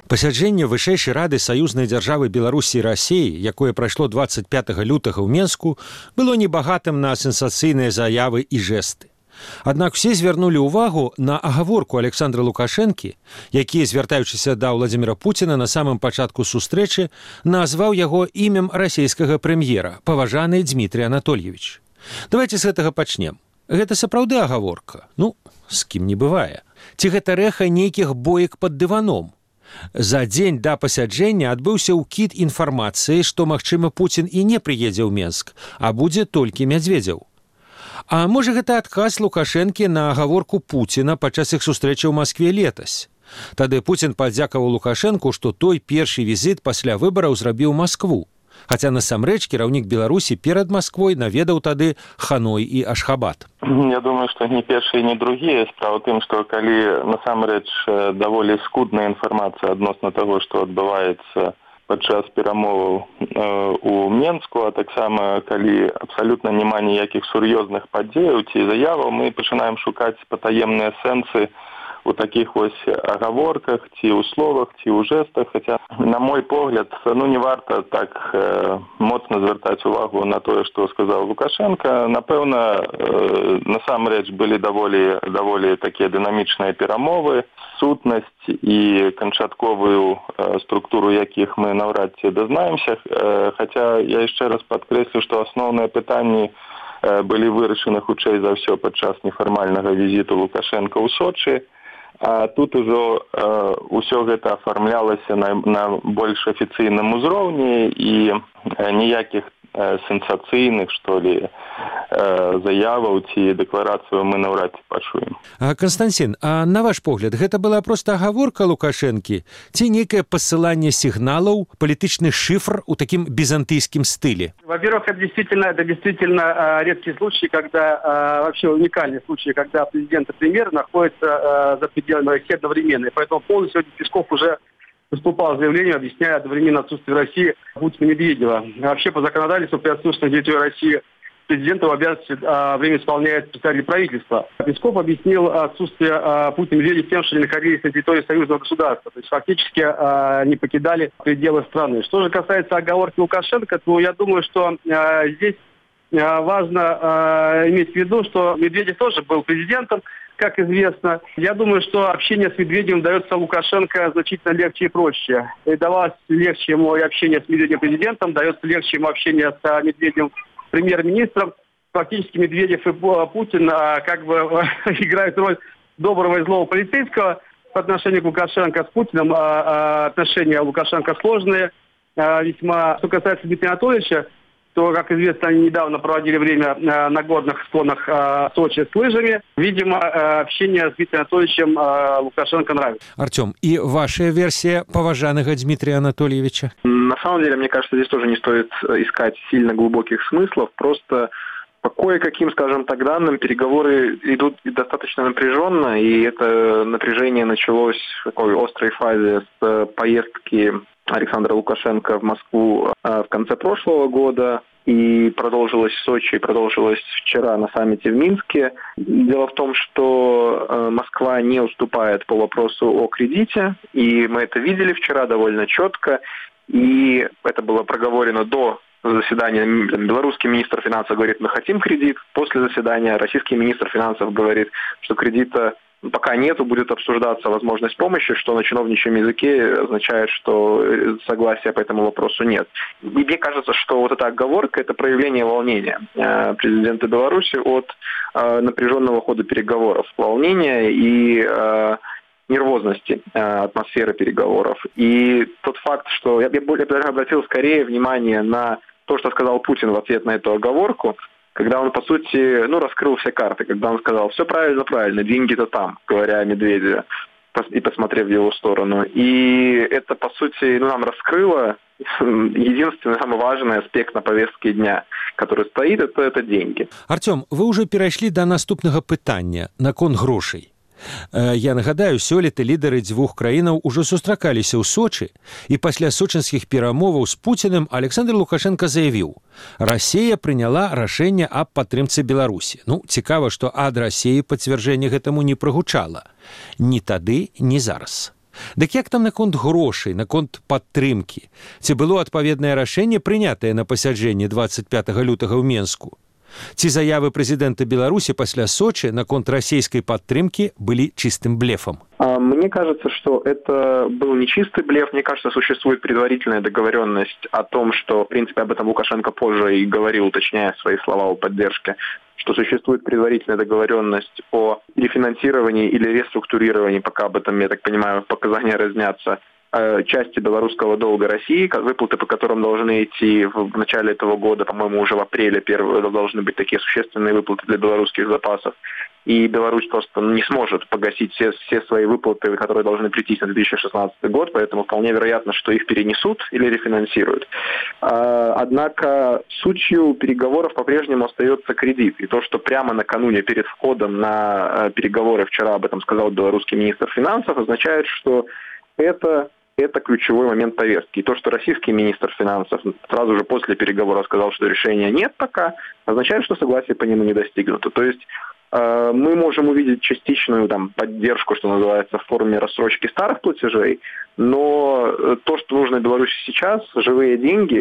Пасяджэнне вышэйшай рады саюзнай дзяржавы Беларусі і Расіі, якое прайшло 25 лютага ў Менску, было небагатым на сенсацыйныя заявы і жэсты. Аднак усе звярнулі ўвагу на агаворку Александра Лукашэнкі, які, звяртаючыся да Владзіміра Пуціна на самым пачатку сустрэчы, назваў яго імем расійскага прэм'ера, паважаны Дмітрий Анатольевич. Давайте з гэтага пачнем. Гэта сапраўды агаворка? Ну, з кім не бывае. Ці гэта рэха нейкіх боек пад дываном? За дзень да пасяджэння адбыўся ўкід інфармацыі, што, магчыма, Пуцін і не прыедзе ў Менск, а будзе толькі Мядзведзеў. А можа, гэта адказ Лукашэнкі на агаворку Пуціна падчас іх сустрэчы ў Маскве летась. Тады Пуцін падзякаваў Лукашэнку, што той першы візіт пасля выбараў зрабіў Маскву. Хаця насамрэч кіраўнік Беларусі перад Масквой наведаў тады Ханой і Ашхабад. Я думаю, што ні першы, ні другі. Справа тым, што калі насамрэч даволі скудная інфармацыя адносна таго, што адбываецца падчас перамоваў у Менску, а таксама калі абсалютна няма ніякіх сур'ёзных падзеяў ці заяваў, мы пачынаем шукаць патаемныя сэнсы у такіх вось агаворках, ці ў словах, ці ў жэстах. Хаця, на мой погляд, не варта так моцна звяртаць увагу на тое, што сказаў Лукашенко. Напэўна, насамрэч былі даволі такія дынамічныя перамовы, сутнасць і канчатковую структуру якіх мы наўрад ці дазнаемся. Хаця я яшчэ раз падкрэслю, што асноўныя пытанні былі вырашаны хутчэй за ўсё падчас нефармальнага візіту Лукашенка ў Сочы. А тут ужо ўсё гэта афармлялася на больш афіцыйным узроўні і ніякіх сенсацыйных, што ли, заяваў ці дэкларацыю мы наўрад ці пачуем. Константин, а на ваш погляд, гэта была проста агаворка Лукашэнкі ці нейкае пасыланне сігналаў, палітычны шифр у такім византийским стиле? Во-первых, это действительно редкий случай, вообще уникальный случай, когда президент и премьер находятся за пределами России одновременно. И поэтому полностью Песков уже выступал с заявлением, объясняя одновременно отсутствие в России Путина и Медведева. Вообще по законодательству при отсутствии на территории России президента в обязанности время исполняет представитель правительства. Песков объяснил отсутствие Путина и Медведева тем, что они находились на территории союзного государства. То есть фактически не покидали пределы страны. Что же касается оговорки Лукашенко, то я думаю, что здесь важно иметь в виду, что Медведев тоже был президентом, как известно. Я думаю, что общение с Медведевым дается Лукашенко значительно легче и проще. И давалось легче ему и общение с Медведевым президентом, дается легче ему общение с Медведевым премьер-министром. Фактически Медведев и Путин как бы играют роль доброго и злого полицейского по отношению к Лукашенко. С Путиным отношения Лукашенко сложные весьма. Что касается Дмитрия Анатольевича, то, как известно, они недавно проводили время на горных склонах Сочи с лыжами. Видимо, общение с Дмитрием Анатольевичем Лукашенко нравится. Артем, и ваша версия поважаного Дмитрия Анатольевича? На самом деле, мне кажется, здесь тоже не стоит искать сильно глубоких смыслов. Просто по кое-каким, скажем так, данным переговоры идут достаточно напряженно, и это напряжение началось в такой острой фазе с поездки Александра Лукашенко в Москву в конце прошлого года и продолжилось в Сочи, и продолжилось вчера на саммите в Минске. Дело в том, что Москва не уступает по вопросу о кредите, и мы это видели вчера довольно четко, и это было проговорено до заседания. Белорусский министр финансов говорит, мы хотим кредит. После заседания российский министр финансов говорит, что кредита пока нету, будет обсуждаться возможность помощи, что на чиновничьем языке означает, что согласия по этому вопросу нет. И мне кажется, что вот эта оговорка – это проявление волнения президента Беларуси от напряженного хода переговоров. Волнения и нервозности атмосферы переговоров. И тот факт, что я обратил скорее внимание на то, что сказал Путин в ответ на эту оговорку, когда он, по сути, раскрыл все карты, когда он сказал, все правильно, деньги-то там, говоря о Медведеве, и посмотрев в его сторону. И это, по сути, нам раскрыло единственный, самый важный аспект на повестке дня, который стоит, это деньги. Артем, вы уже перайшлі до наступного пытання наконт грошей. Я нагадаю, сёлета лідары дзвюх краінаў ужо сустракаліся ў Сочы, і пасля сочынскіх перамоваў з Пуціным Александр Лукашенко заявіў: «Расія прыняла рашэнне аб падтрымцы Беларусі». Цікава, што ад Расіі пацвярджэння гэтаму не прагучала. Ні тады, ні зараз. Дык як там наконт грошай, наконт падтрымкі? Ці было адпаведнае рашэнне, прынятае на пасяджэнні 25 лютага ў Менску? Ці заявы прэзідэнта Беларусі пасля Сочи наконт расійскай падтрымкі былі чистым блефом? Мне кажется, что это был не чистый блеф. Мне кажется, существует предварительная договоренность о том, что, в принципе, об этом Лукашенко позже и говорил, уточняя свои слова о поддержке, что существует предварительная договоренность о рефинансировании или реструктурировании, пока об этом, я так понимаю, показания разнятся, части белорусского долга России, выплаты по которым должны идти в начале этого года, по-моему, уже в апреле должны быть такие существенные выплаты для белорусских запасов. И Беларусь просто не сможет погасить все свои выплаты, которые должны прийти на 2016 год, поэтому вполне вероятно, что их перенесут или рефинансируют. Однако сутью переговоров по-прежнему остается кредит. И то, что прямо накануне перед входом на переговоры, вчера об этом сказал белорусский министр финансов, означает, что это ключевой момент повестки. И то, что российский министр финансов сразу же после переговоров сказал, что решения нет пока, означает, что согласие по нему не достигнуто. То есть мы можем увидеть частичную поддержку, что называется, в форме рассрочки старых платежей, но то, что нужно Беларуси сейчас, живые деньги,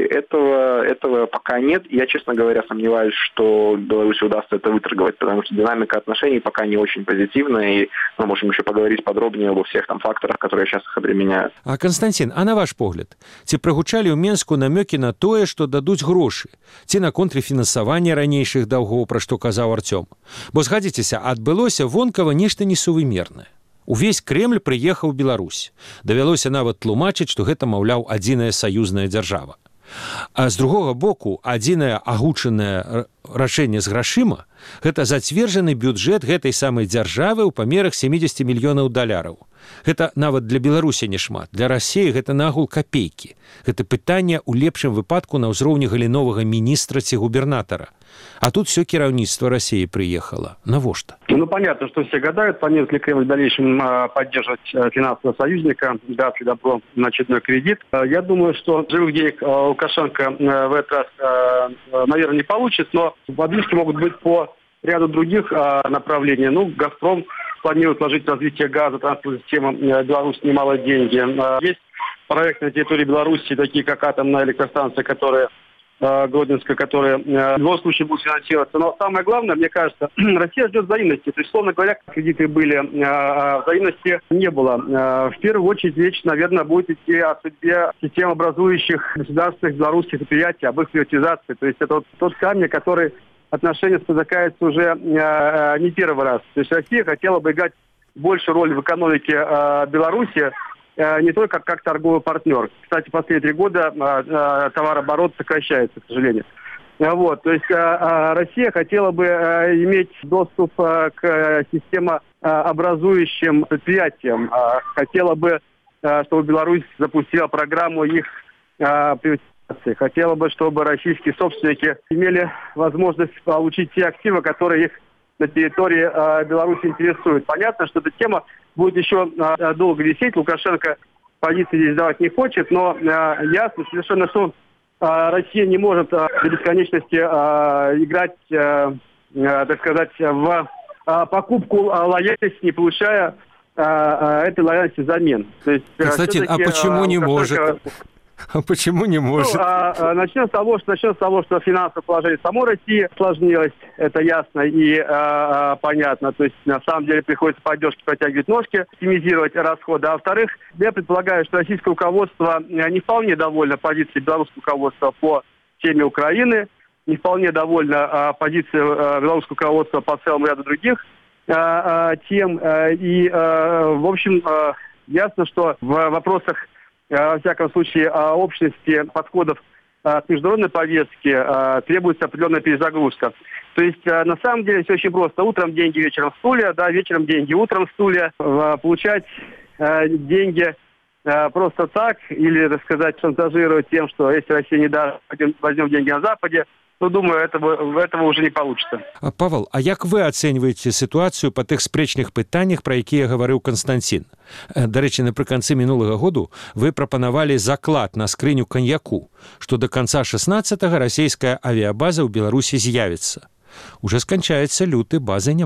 этого пока нет. Я, честно говоря, сомневаюсь, что Беларуси удастся это выторговать, потому что динамика отношений пока не очень позитивная, и мы можем еще поговорить подробнее обо всех факторах, которые сейчас их обременяют. А, Константин, а на ваш погляд, ці прагучалі ў Менску намёкі на тое, што дадуць грошы, ці на контрфінансаванне ранейшых даўгоў, пра што казаў Артём? Бо, згадзіцеся, адбылося вонкава нешта несувымернае. Увесь Кремль прыехаў у Беларусь. Давялося нават тлумачыць, што гэта, маўляў, адзіная саюзная дзяржава. А з другога боку, адзінае агучанае рашэнне з грашыма – гэта зацверджаны бюджэт гэтай самай дзяржавы ў памерах 70 мільёнаў даляраў. Гэта нават для Беларусі не шмат. Для Расіі гэта нагул капейкі. Гэта пытанне ў лепшым выпадку на ўзроўні галіновага міністра ці губернатара. А тут все кіраўніцтва России приехало. Навошта? Понятно, что все гадают, планирует ли Кремль в дальнейшем поддерживать финансового союзника, даст ли добро на очередной кредит. Я думаю, что живых денег Лукашенко в этот раз, наверное, не получит, но подвижки могут быть по ряду других направлений. «Газпром» планирует вложить в развитие газа, транспортной системы Беларуси немало деньги. Есть проекты на территории Беларуси, такие как атомная электростанция, которая Гродненская, которая в любом случае будет финансироваться. Но самое главное, мне кажется, Россия ждет взаимности. То есть, условно говоря, кредиты были, взаимности не было. В первую очередь речь, наверное, будет идти о судьбе системообразующих государственных белорусских предприятий, об их приватизации. То есть это вот тот камень, который отношения спотыкаются уже не первый раз. То есть Россия хотела бы играть большую роль в экономике Беларуси, не только как торговый партнер. Кстати, последние 3 года товарооборот сокращается, к сожалению. То есть Россия хотела бы иметь доступ к системообразующим предприятиям. Хотела бы, чтобы Беларусь запустила программу их приватизации. Хотела бы, чтобы российские собственники имели возможность получить те активы, которые их на территории Беларуси интересуют. Понятно, что эта тема будет еще долго висеть. Лукашенко позиции здесь давать не хочет, но ясно совершенно, что Россия не может до бесконечности играть, так сказать, в покупку лояльности, не получая этой лояльности взамен. То есть, Константин, а почему не может? А почему не может? Начнем с того, что финансовое положение самой России осложнилось, это ясно и понятно. То есть, на самом деле, приходится поддержки протягивать ножки, оптимизировать расходы. А во-вторых, я предполагаю, что российское руководство не вполне довольно позицией белорусского руководства по теме Украины, не вполне довольно позицией белорусского руководства по целому ряду других тем. И, в общем, ясно, что в вопросах, во всяком случае, общности подходов к международной повестке требуется определенная перезагрузка. То есть, на самом деле, все очень просто. Утром деньги, вечером стулья, вечером деньги, утром стулья. Получать деньги просто так или, так сказать, шантажировать тем, что если Россия не даст, возьмем деньги на Западе, думаю, этого уже не получится. Павел, а як вы ацэньваеце сітуацыю па тых спрэчных пытаннях, пра якія гаварыў Константин? Дарэчы, напрыканцы мінулага году вы прапанавалі заклад на скрыню каньяку, што до конца 16-го расійская авіябаза ў Беларусі з'явіцца. Уже сканчаецца люты, базы няма.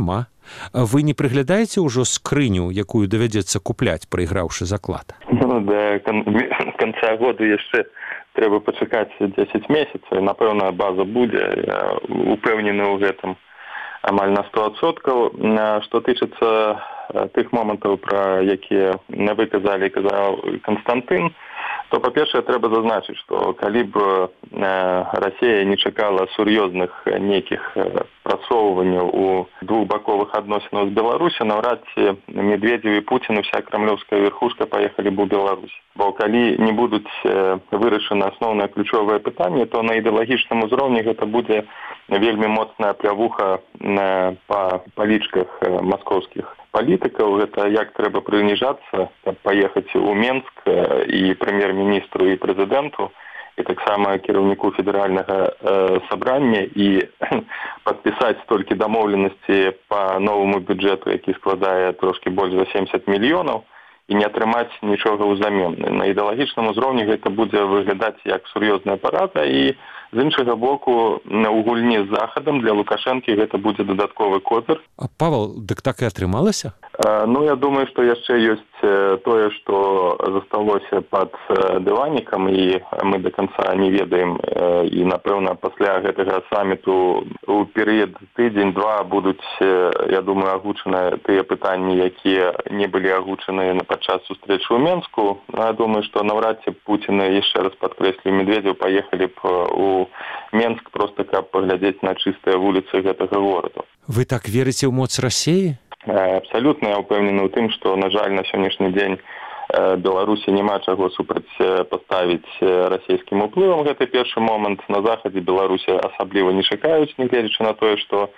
Вы не прыглядаеце ўжо скрыню, якую давядзецца купляць, прайграўшы заклад? Ну, да конца года яшчэ трэба пачакаць 10 месяцаў. Напэўна, база будзе. Я упэўнены ў гэтым амаль на 100%. Што тычыцца тых момантаў, пра якія вы казалі, казаў Канстантын, то, па-першае, трэба зазначыць, што калі б Расія не чакала сур'ёзных нейкіх прасоўванняў у двухбаковых адносінах з Беларусі, наўрад ці Медведзев і Пуцін, уся крамлёўская верхушка паехалі б у Беларусь. Бо калі не будуць вырашаны асноўныя ключовыя пытанні, то на ідэалагічным узроўні гэта будзе вельмі моцная плявуха па палічках маскоўскіх палітыкаў. Гэта як трэба прыніжацца, каб паехаць у Менск і прэм'ер-міністру і прэзідэнту, і таксама кіраўніку федэральнага сабрання, і падпісаць столькі дамоўленасці па новаму бюджэту, які складае трошкі больш за 70 мільёнаў, і не атрымаць нічога ўзамен. На ідэалагічным узроўні гэта будзе выглядаць як сур'ёзная парада, і з іншага боку, у гульні з Захадам для Лукашэнкі гэта будзе дадатковы козыр. А, Павел, дык так і атрымалася? Ну, я думаю, што яшчэ ёсць тое, што засталося пад дыванікам, і мы да канца не ведаем. І, напэўна, пасля гэтага саміту у перыяд тыдзень-два будуць, я думаю, агучаныя тыя пытанні, якія не былі агучаны падчас сустрэчы ў Менску. Я думаю, што наўрад ці Пуцін, яшчэ раз падкрэслю, Медведзев паехалі б у Менск проста каб паглядзець на чыстыя вуліцы гэтага гораду. Вы так верыце ў моц Расіі? Абсалютна, я ўпэўнены ў тым, што, на жаль, на сённяшні дзень Беларусі няма чаго супрацьпаставіць расійскім уплывам. Гэта першы момант. На захадзе Беларусі асабліва не чакаюць, нягледзячы на тое, што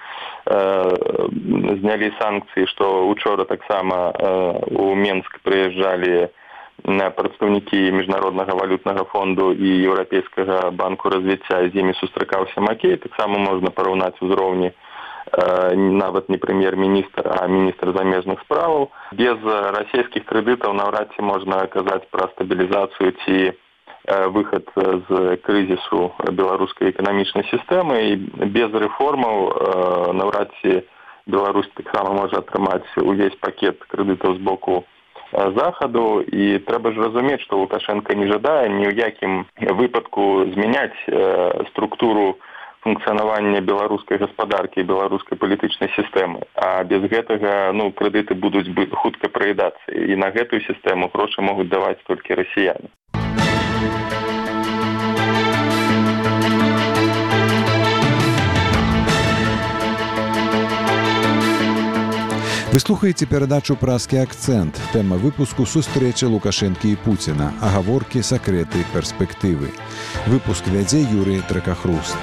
знялі санкцыі, што учора таксама у Менск прыязджалі прадстаўнікі Міжнароднага валютнага фонду і Еўрапейскага банку развіцця, з імі сустракаўся Макей. Таксама можна параўнаць узроўні нават не прэм'ер-міністр, а міністр замежных справаў. Без расійскіх крэдытаў наўрад ці можна казаць пра стабілізацыю ці выхад з крызісу беларускай эканамічнай сістэмы, і без рэформаў наўрад ці Беларусь таксама можа атрымаць увесь пакет крэдытаў з боку Захаду, і трэба ж разумець, што Лукашенко не жадае ні ў якім выпадку змяняць структуру функцыянавання беларускай гаспадаркі і беларускай палітычнай сістэмы. А без гэтага крэдыты будуць хутка праедацца, і на гэтую сістэму грошы могуць даваць толькі расіяне. Вы слухаеце перадачу «Празкі акцэнт». Тэма выпуску «Сустрэча Лукашэнкі і Пуціна. Агаворкі, сакрэты, перспектывы». Выпуск вядзе Юрый Тракахруст.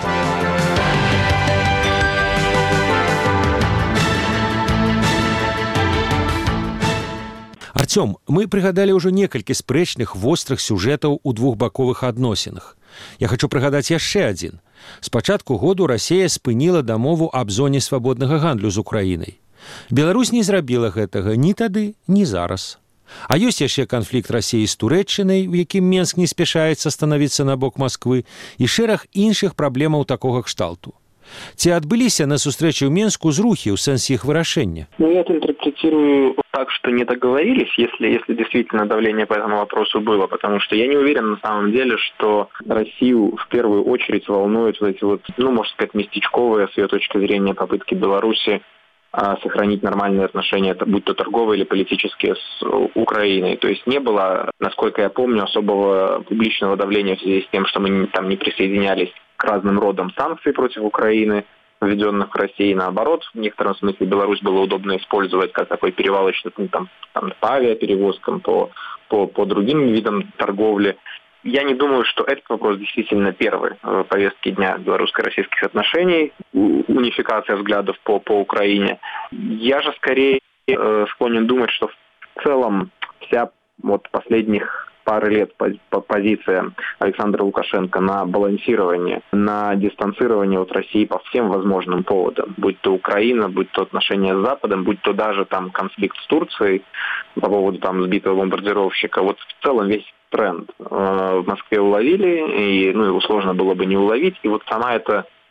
Артём, мы прыгадалі ўжо некалькі спрэчных вострых сюжэтаў у двухбаковых адносінах. Я хачу прыгадаць яшчэ адзін. З пачатку году Расія спыніла дамову аб зоне свабоднага гандлю з Украінай. Беларусь не зрабіла гэтага ні тады, ні зараз. А ёсць яшчэ канфлікт Расіі з Турэччынай, у якім Менск не спяшаецца станавіцца на бок Масквы, і шэраг іншых праблемаў такога кшталту. Ці адбыліся на сустрэчы ў Менску зрухі ў сэнсе іх вырашэння? Я это интерпретирую так, что не договорились, если действительно давление по этому вопросу было, потому что я не уверен на самом деле, что Россию в первую очередь волнуют вот эти можно сказать, местечковые, с ее точки зрения, попытки Беларуси сохранить нормальные отношения, будь то торговые или политические, с Украиной. То есть не было, насколько я помню, особого публичного давления в связи с тем, что мы там не присоединялись к разным родам санкций против Украины, введенных в России. Наоборот, в некотором смысле Беларусь было удобно использовать как такой перевалочный пункт там, по авиаперевозкам, по другим видам торговли. Я не думаю, что этот вопрос действительно первый в повестке дня белорусско-российских отношений, унификация взглядов по Украине. Я же скорее склонен думать, что в целом вся последних пары лет позиция Александра Лукашенко на балансирование, на дистанцирование от России по всем возможным поводам, будь то Украина, будь то отношения с Западом, будь то даже там конфликт с Турцией по поводу там сбитого бомбардировщика. В целом весь тренд в Москве уловили, и его сложно было бы не уловить. И сама эта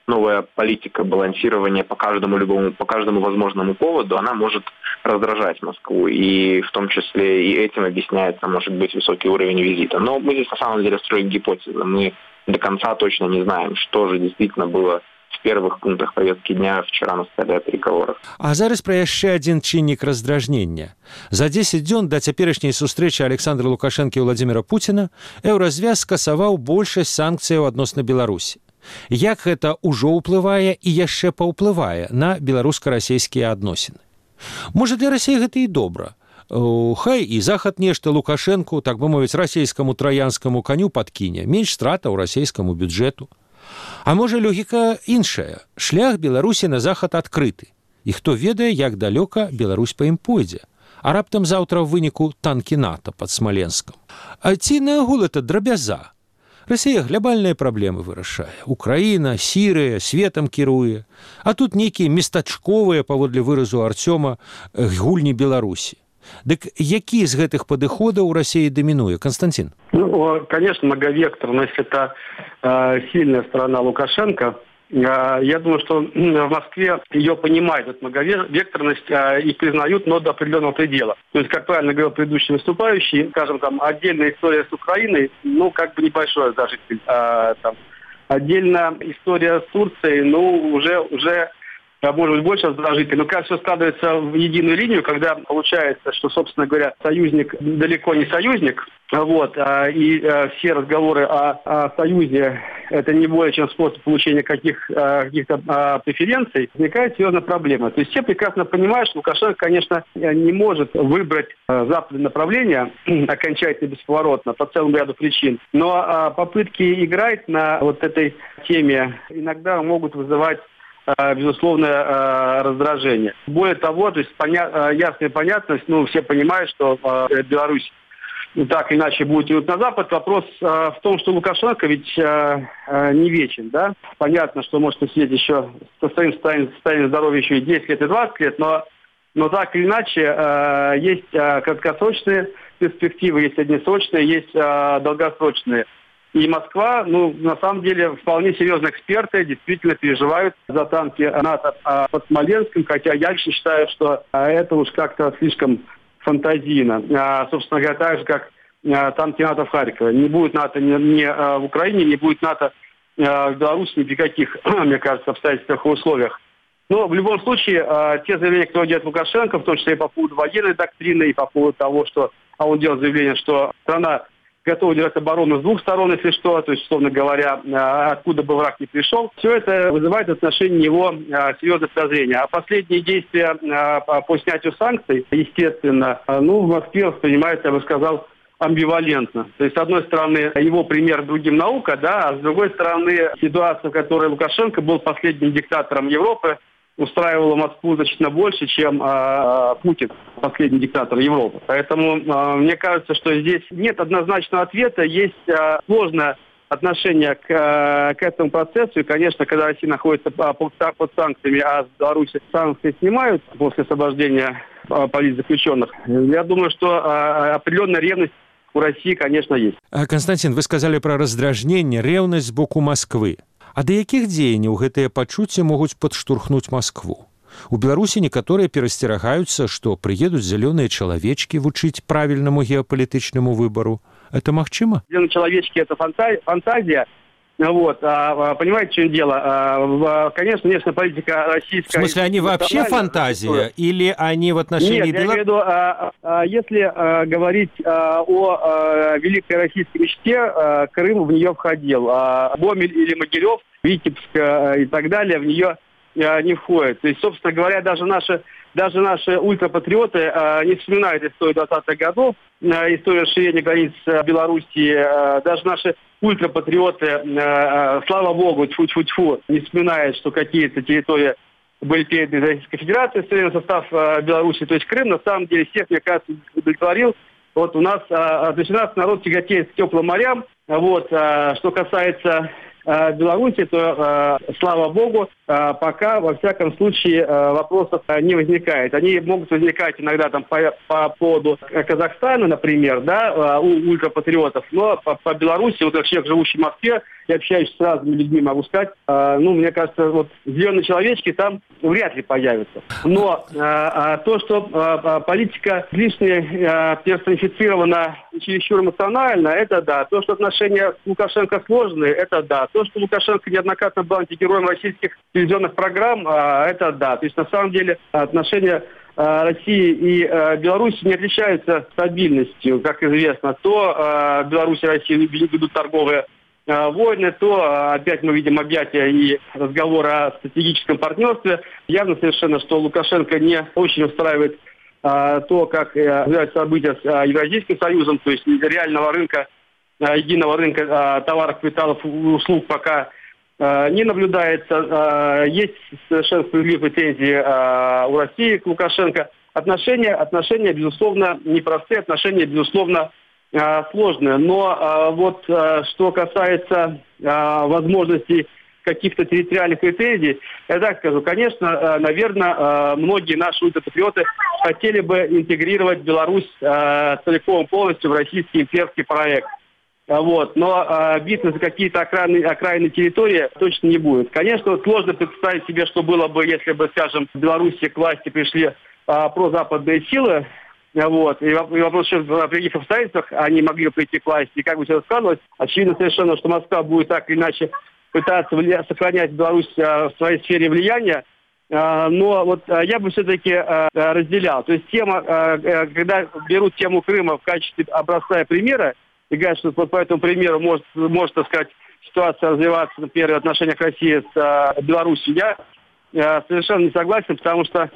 новая политика балансирования по каждому возможному поводу, она может раздражать Москву. И в том числе и этим объясняется, может быть, высокий уровень визита. Но мы здесь на самом деле строим гипотезы. Мы до конца точно не знаем, что же действительно было в первых пунктах повестки дня вчера на столе переговоров. А зараз пра яшчэ адзін чыннік раздражнення. За 10 дзён да цяперашняй сустрэчы Александра Лукашэнкі і Владзіміра Пуціна Еўразвяз скасаваў большасць санкцыяў адносна Беларусі. Як гэта ўжо ўплывае і яшчэ паўплывае на беларуска-расійскія адносіны? Можа, для Расіі гэта і добра. Хай і Захад нешта Лукашэнку, так бы мовіць, расійскаму траянскаму каню падкіне, менш стратаў расійскаму бюджэту. А можа, логіка іншая. Шлях Беларусі на Захад адкрыты. І хто ведае, як далёка Беларусь па ім пойдзе. А раптам заўтра ў выніку танкі НАТО пад Смаленскам. А ці наогул это драбяза? Расія глобальныя праблемы вырашае. Украіна, Сірыя, светам кіруе. А тут нейкія местачковыя, паводле выразу Артёма, гульні Беларусі. Дык які з гэтых падыходаў у России доминуе? Константин? Ну, конечно, многовекторность – это сильная сторона Лукашенко. Я думаю, что в Москве ее понимают, эту многовекторность, и признают, но до определенного предела. То есть, как правильно говорил предыдущий выступающий, скажем, там, отдельная история с Украиной, ну, как бы небольшой зажитель. Отдельно история с Турцией, ну, уже может быть, больше раздражителей. Но как все складывается в единую линию, когда получается, что, собственно говоря, союзник далеко не союзник, вот, и все разговоры о союзе – это не более чем способ получения каких-то преференций, возникает серьезная проблема. То есть все прекрасно понимают, что Лукашенко, конечно, не может выбрать западное направление окончательно бесповоротно по целому ряду причин, но попытки играть на вот этой теме иногда могут вызывать безусловное раздражение. Более того, то есть ясная понятность, ну, все понимают, что Беларусь так иначе будет идти на Запад. Вопрос в том, что Лукашенко ведь не вечен, да? Понятно, что может сидеть еще со своим состоянием здоровья еще и 10 лет, и 20 лет, но так или иначе есть краткосрочные перспективы, есть среднесрочные, есть долгосрочные. И Москва, ну, на самом деле, вполне серьезные эксперты действительно переживают за танки НАТО под Смоленском, хотя я лично считаю, что это уж как-то слишком фантазийно. Собственно говоря, так же, как танки НАТО в Харькове. Не будет НАТО ни в Украине, не будет НАТО в Беларуси ни при каких, мне кажется, обстоятельствах и условиях. Но в любом случае, те заявления, которые делает Лукашенко, в том числе и по поводу военной доктрины, и по поводу того, что он делает заявление, что страна готова держать оборону с двух сторон, если что, то есть, условно говоря, откуда бы враг ни пришел. Все это вызывает в отношении него серьезное подозрение. А последние действия по снятию санкций, естественно, ну, в Москве воспринимается, я бы сказал, амбивалентно. То есть, с одной стороны, его пример другим наука, да, а с другой стороны, ситуация, в которой Лукашенко был последним диктатором Европы, устраивала Москву значительно больше, чем Путин, последний диктатор Европы. Поэтому мне кажется, что здесь нет однозначного ответа, есть сложное отношение к этому процессу. И, конечно, когда Россия находится под санкциями, а с Беларуси санкции снимают после освобождения политзаключенных, я думаю, что определенная ревность у России, конечно, есть. Константин, вы сказали про раздражнение, ревность с боку Москвы. А да якіх дзеянняў гэтыя пачуцці могуць падштурхнуць Москву? У Беларусі некаторыя перасцерагаюцца, што прыедуць зялёныя чалавечкі вучыць правільнаму геапалітычнаму выбару. Это магчыма? Зелёные человечки – это фантазия. Вот. Понимаете, в чем дело? Конечно, внешняя политика российская... В смысле, они вообще фантазия? Или они в отношении Беларуси? Нет, я имею в виду, если говорить о великой российской мечте, Крым в нее входил. Гомель или Могилев, Витебск и так далее в нее не входит. То есть, собственно говоря, даже наши ультрапатриоты не вспоминают историю 20-х годов, историю расширения границ Белоруссии. Даже наши ультрапатриоты, слава богу, тьфу-тьфу-тьфу, не вспоминают, что какие-то территории были переданы Российской Федерации в состав Беларуси. То есть Крым, на самом деле, всех, мне кажется, удовлетворил. Вот у нас народ тяготеет к теплым морям. Вот, что касается Беларуси, то, слава богу, пока, во всяком случае, вопросов не возникает. Они могут возникать иногда там по поводу Казахстана, например, да, у ультрапатриотов, но по Беларуси, вот как человек, живущий в Москве, я общаюсь с разными людьми, могу сказать, мне кажется, вот зеленые человечки там вряд ли появятся. Но то, что политика лишняя персонифицирована чересчур эмоционально, это да. То, что отношения с Лукашенко сложные, это да. То, что Лукашенко неоднократно был антигероем российских телевизионных программ, это да. То есть, на самом деле, отношения России и Беларуси не отличаются стабильностью, как известно. То Беларусь и Россия ведут торговые войны, то опять мы видим объятия и разговоры о стратегическом партнерстве. Явно совершенно, что Лукашенко не очень устраивает то, как развиваются события с Евразийским союзом, то есть реального рынка, единого рынка товаров, капиталов и услуг пока не наблюдается. Есть совершенно справедливые претензии у России к Лукашенко. Отношения, безусловно, непростые, отношения, безусловно, сложные. Но что касается возможностей каких-то территориальных претензий, я так скажу, конечно, наверное, многие наши ультрапатриоты хотели бы интегрировать Беларусь целиком полностью в российский имперский проект. Но биться за какие-то окраинные территории точно не будет. Конечно, сложно представить себе, что было бы, если бы, скажем, в Беларуси к власти пришли прозападные силы, и вопрос, что при каких обстоятельствах они могли бы прийти к власти, и как бы все рассказывать. Очевидно совершенно, что Москва будет так или иначе пытаться сохранять Беларусь в своей сфере влияния. Но я бы все-таки разделял. То есть тема, когда берут тему Крыма в качестве образца и примера, и говорят, что по этому примеру может, так сказать, ситуация развиваться, например, в отношениях России с Беларусью, я совершенно не согласен, потому что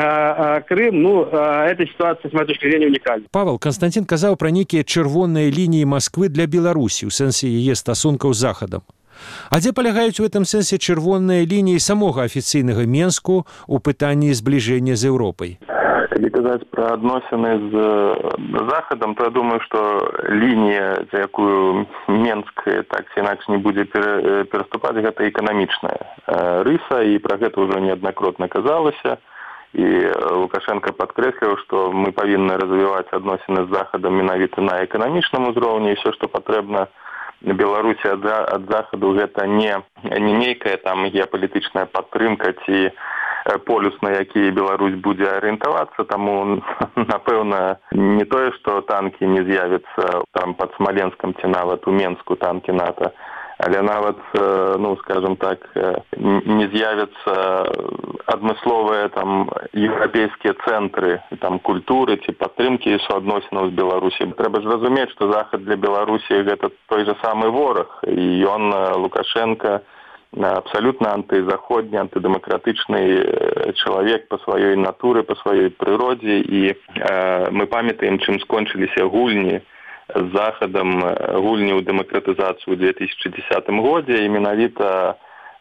Крым, эта ситуация, с моей точки зрения, уникальна. Павел, Константин казаў пра нейкія чырвоныя лініі Москвы для Беларусі ў сэнсе яе стасункаў з Захадам. А дзе палягаюць у гэтым сэнсе чырвоныя лініі самога афіцыйнага Менску ў пытанні збліжэння з Еўропай? Калі казаць пра адносіны з Захадам, то я думаю, што лінія, за якую Менск так ці інакш не будзе пераступаць, гэта эканамічная рыса, і пра гэта ўжо неаднакратна казалася. І Лукашенко падкрэсліў, што мы павінны развіваць адносіны з Захадам менавіта на эканамічным узроўні, і ўсё, што патрэбна Беларусі ад Захаду, гэта не нейкая там геапалітычная падтрымка ці полюс, на які Беларусь будзе арыентавацца, таму, напэўна, не тое, што танкі не з'явяцца там пад Смаленскам ці нават у Менску танкі НАТО, але нават, скажем так, не з'явяцца адмысловыя там еўрапейскія цэнтры там культуры ці падтрымкі і суадносінаў з Беларусі. Трэба ж разумець, што Захад для Беларусі гэта той же самы вораг, і ён, Лукашенко, абсолютно антызаходні, антыдэмакратычны чалавек па сваёй натуры, па сваёй прыродзе, і мы памятаем, чым скончыліся гульні з Захадам, гульні ў дэмакратызацыю ў 2010 годзе, і менавіта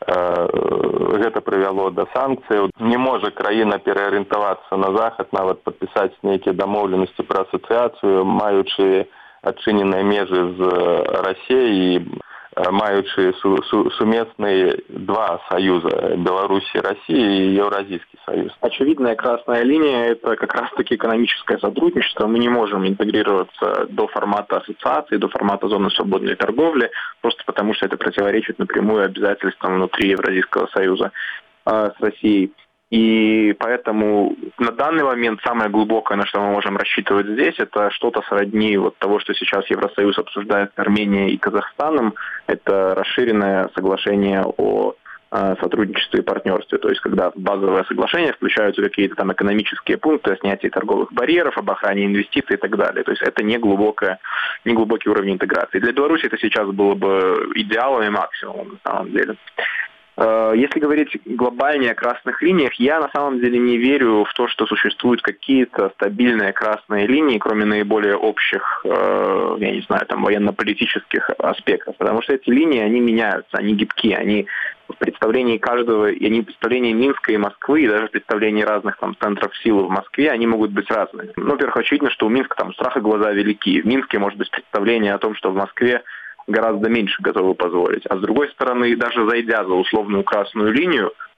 гэта прывяло да санкцыяў. Не можа краіна пераарыентавацца на Захад, нават падпісаць нейкія дамоўленасці пра асацыяцыю, маючы адчыненыя межы з Расіяй, маючи суместные два союза – Беларусь и Россия и Евразийский союз. Очевидная красная линия – это как раз-таки экономическое сотрудничество. Мы не можем интегрироваться до формата ассоциации, до формата зоны свободной торговли, просто потому что это противоречит напрямую обязательствам внутри Евразийского союза с Россией. И поэтому на данный момент самое глубокое, на что мы можем рассчитывать здесь, это что-то сродни того, что сейчас Евросоюз обсуждает с Арменией и Казахстаном. Это расширенное соглашение о сотрудничестве и партнерстве. То есть, когда в базовое соглашение включаются какие-то там экономические пункты о снятии торговых барьеров, об охране инвестиций и так далее. То есть, это не глубокий уровень интеграции. Для Беларуси это сейчас было бы идеалом и максимумом, на самом деле. Если говорить глобальнее о красных линиях, я на самом деле не верю в то, что существуют какие-то стабильные красные линии, кроме наиболее общих, я не знаю, там военно-политических аспектов. Потому что эти линии, они меняются, они гибкие, они в представлении каждого, и они в представлении Минска и Москвы, и даже в представлении разных там центров силы в Москве, они могут быть разными. Во-первых, очевидно, что у Минска там страх и глаза велики. В Минске может быть представление о том, что в Москве гораздо меньше готовы позволить. А с другой стороны, даже зайдя за условную красную линию,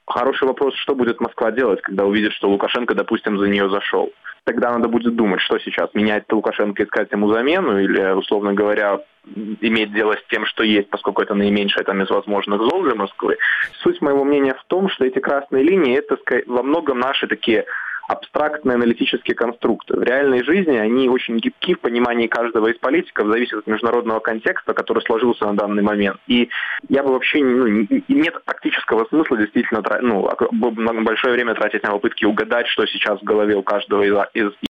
Хороший вопрос, что будет Москва делать, когда увидит, что Лукашенко, допустим, за нее зашел. Тогда надо будет думать, что сейчас, менять Лукашенко, искать ему замену или, условно говоря, иметь дело с тем, что есть, поскольку это наименьшее там из возможных зол для Москвы. Суть моего мнения в том, что эти красные линии – это во многом наши такие абстрактные аналитические конструкты. В реальной жизни они очень гибки в понимании каждого из политиков, зависит от международного контекста, который сложился на данный момент. И я бы вообще, нет практического смысла действительно большое время тратить на попытки угадать, что сейчас в голове у каждого из